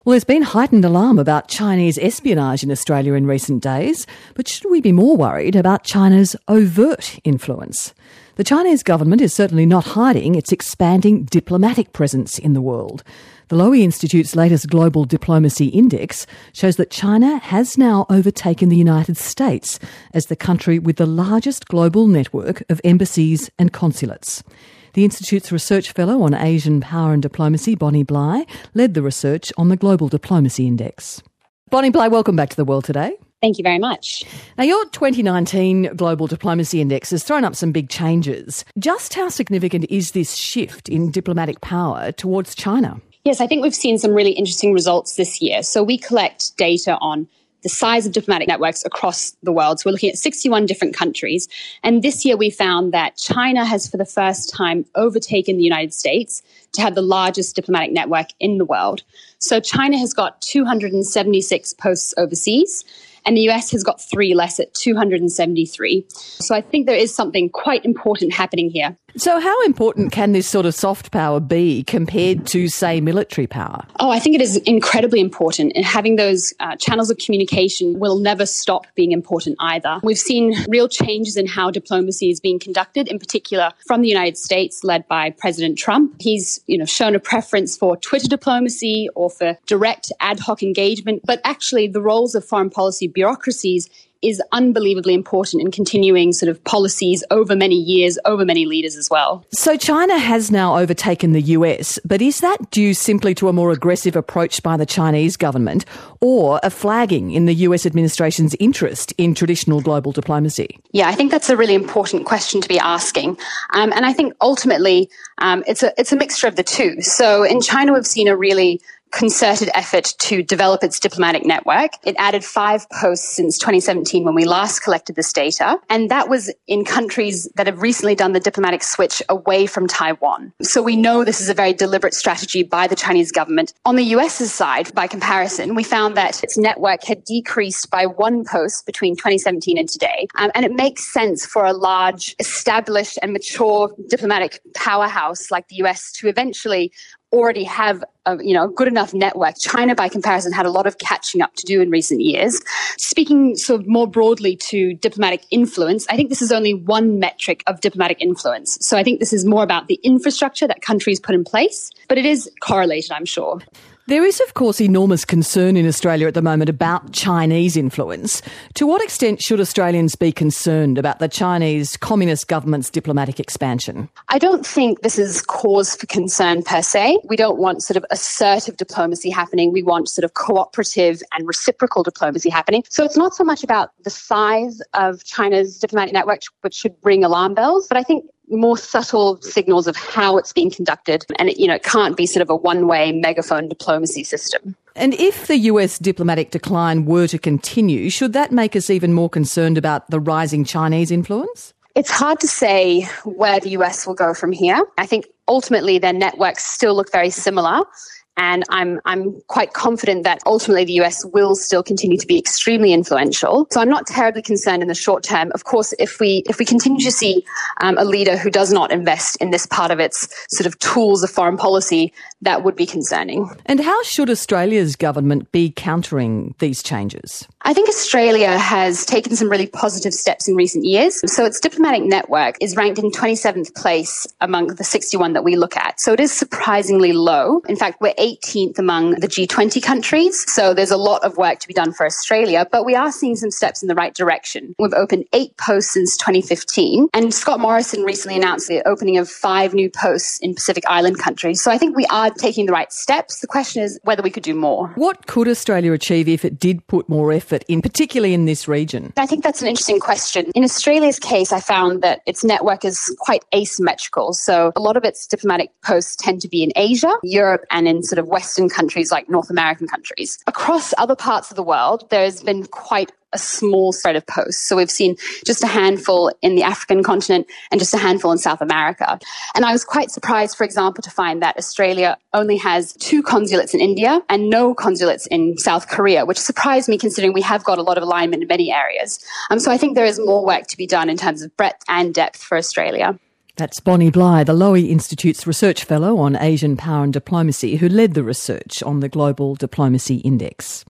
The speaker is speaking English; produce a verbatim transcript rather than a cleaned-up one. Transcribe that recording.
Well, there's been heightened alarm about Chinese espionage in Australia in recent days, but should we be more worried about China's overt influence? The Chinese government is certainly not hiding its expanding diplomatic presence in the world. The Lowy Institute's latest Global Diplomacy Index shows that China has now overtaken the United States as the country with the largest global network of embassies and consulates. The Institute's research fellow on Asian power and diplomacy, Bonnie Bly, led the research on the Global Diplomacy Index. Bonnie Bly, welcome back to The World Today. Thank you very much. Now, your twenty nineteen Global Diplomacy Index has thrown up some big changes. Just how significant is this shift in diplomatic power towards China? Yes, I think we've seen some really interesting results this year. So we collect data on the size of diplomatic networks across the world. So we're looking at sixty-one different countries. And this year we found that China has for the first time overtaken the United States to have the largest diplomatic network in the world. So China has got two hundred seventy-six posts overseas, and the U S has got three less at two hundred seventy-three. So I think there is something quite important happening here. So how important can this sort of soft power be compared to, say, military power? Oh, I think it is incredibly important. And having those uh, channels of communication will never stop being important either. We've seen real changes in how diplomacy is being conducted, in particular from the United States, led by President Trump. He's, you know, shown a preference for Twitter diplomacy or for direct ad hoc engagement. But actually, the roles of foreign policy bureaucracies is unbelievably important in continuing sort of policies over many years, over many leaders as well. So China has now overtaken the U S, but is that due simply to a more aggressive approach by the Chinese government or a flagging in the U S administration's interest in traditional global diplomacy? Yeah, I think that's a really important question to be asking. Um, and I think ultimately um, it's a it's a mixture of the two. So in China, we've seen a really concerted effort to develop its diplomatic network. It added five posts since twenty seventeen when we last collected this data. And that was in countries that have recently done the diplomatic switch away from Taiwan. So we know this is a very deliberate strategy by the Chinese government. On the US's side, by comparison, we found that its network had decreased by one post between twenty seventeen and today. Um, and it makes sense for a large, established and mature diplomatic powerhouse like the U S to eventually already have a, you know, good enough network. China, by comparison, had a lot of catching up to do in recent years. Speaking sort of more broadly to diplomatic influence, I think this is only one metric of diplomatic influence. So I think this is more about the infrastructure that countries put in place, but it is correlated, I'm sure. There is, of course, enormous concern in Australia at the moment about Chinese influence. To what extent should Australians be concerned about the Chinese Communist government's diplomatic expansion? I don't think this is cause for concern per se. We don't want sort of assertive diplomacy happening. We want sort of cooperative and reciprocal diplomacy happening. So it's not so much about the size of China's diplomatic network, which should ring alarm bells, but I think more subtle signals of how it's being conducted. And, it, you know, it can't be sort of a one-way megaphone diplomacy system. And if the U S diplomatic decline were to continue, should that make us even more concerned about the rising Chinese influence? It's hard to say where the U S will go from here. I think ultimately their networks still look very similar. And I'm I'm quite confident that ultimately the U S will still continue to be extremely influential. So I'm not terribly concerned in the short term. Of course, if we if we continue to see um, a leader who does not invest in this part of its sort of tools of foreign policy, that would be concerning. And how should Australia's government be countering these changes? I think Australia has taken some really positive steps in recent years. So its diplomatic network is ranked in twenty-seventh place among the sixty-one that we look at. So it is surprisingly low. In fact, we're eighteenth among the G twenty countries. So there's a lot of work to be done for Australia, but we are seeing some steps in the right direction. We've opened eight posts since twenty fifteen, and Scott Morrison recently announced the opening of five new posts in Pacific Island countries. So I think we are taking the right steps. The question is whether we could do more. What could Australia achieve if it did put more effort in, particularly in this region? I think that's an interesting question. In Australia's case, I found that its network is quite asymmetrical. So a lot of its diplomatic posts tend to be in Asia, Europe, and in sort of Western countries like North American countries. Across other parts of the world, there's been quite a small spread of posts. So we've seen just a handful in the African continent and just a handful in South America. And I was quite surprised, for example, to find that Australia only has two consulates in India and no consulates in South Korea, which surprised me considering we have got a lot of alignment in many areas. Um, so I think there is more work to be done in terms of breadth and depth for Australia. That's Bonnie Bly, the Lowy Institute's Research Fellow on Asian Power and Diplomacy, who led the research on the Global Diplomacy Index.